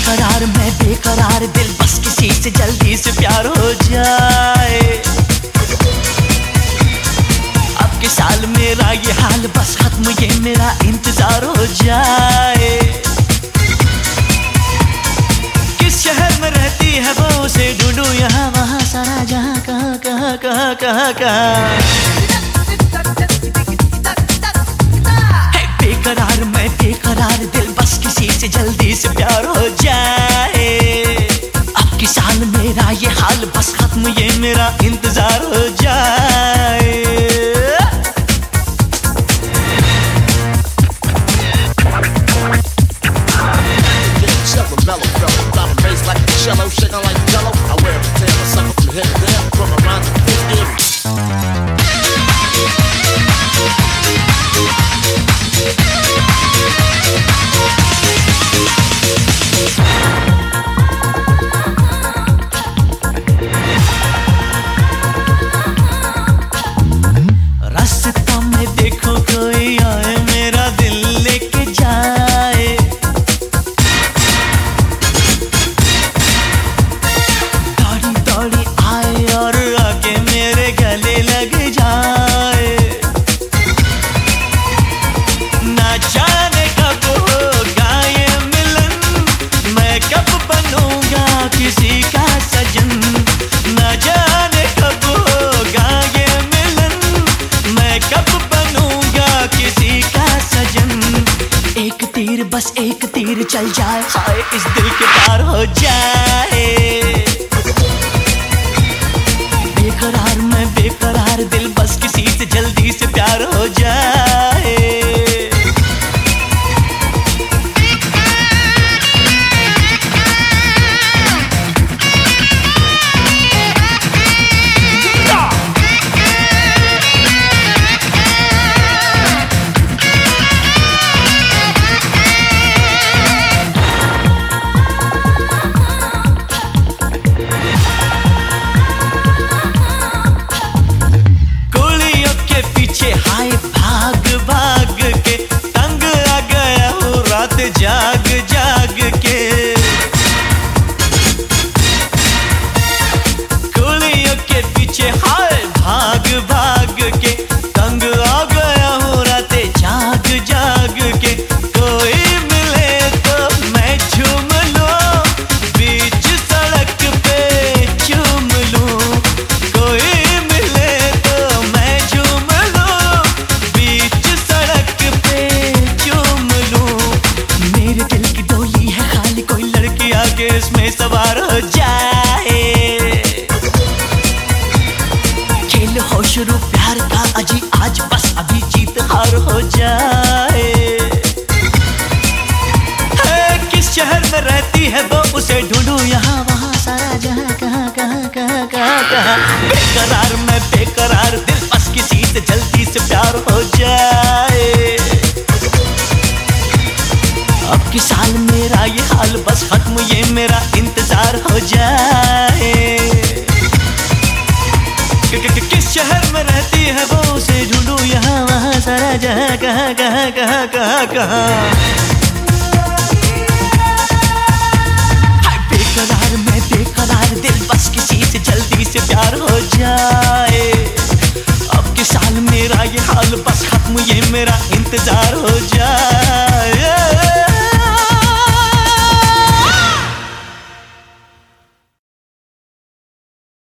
बेकरार मैं बेकरार दिल बस किसी से जल्दी से प्यार हो जाए। अब के साल मेरा ये हाल बस खत्म ये मेरा इंतजार हो जाए। किस शहर में रहती है वो उसे ढूंढूं यहाँ वहाँ सारा जहाँ कहाँ कहाँ कहाँ कहाँ कहाँ। बेकरार मैं बेकरार दिल बस किसी से जल्दी से प्यार हो जाए। अब के साल मेरा ये हाल बस खत्म ये मेरा इंतजार हो जाए। बस एक तीर चल जाए हाय इस दिल के पार हो जाए। बेकरार मैं बेकरार दिल बस किसी से जल्दी से प्यार हो जाए। जाग जाग के गोलियों के पीछे हाय भाग भाग के तंग आ गया हूँ रातें जाग जाग के। कोई मिले तो मैं झूम लूं बीच सड़क पे चूम लूं। कोई मिले तो मैं झूम लूं बीच सड़क पे चूम लूं। मेरे दिल की डोली है खाली कोई लड़की आके इसमें सवार हो जाए। खेल हो शुरू प्यार का अजी आज बस अभी जीत हार हो जाए। किस शहर में रहती है वो उसे ढूंढूं यहाँ वहाँ सारा जहाँ कहाँ कहाँ कहाँ कहाँ कहाँ। बेकरार मैं बेकरार दिल बस किसी से जल्दी से प्यार हो जाए। अब के साल मेरा ये हाल बस खत्म ये मेरा इंतजार हो जाए। किस शहर में रहती है वो उसे ढूंढूं यहाँ वहाँ सारा जहाँ कहाँ कहाँ कहाँ कहाँ कहाँ। बेकरार मैं बेकरार दिल बस किसी से जल्दी से प्यार हो जाए।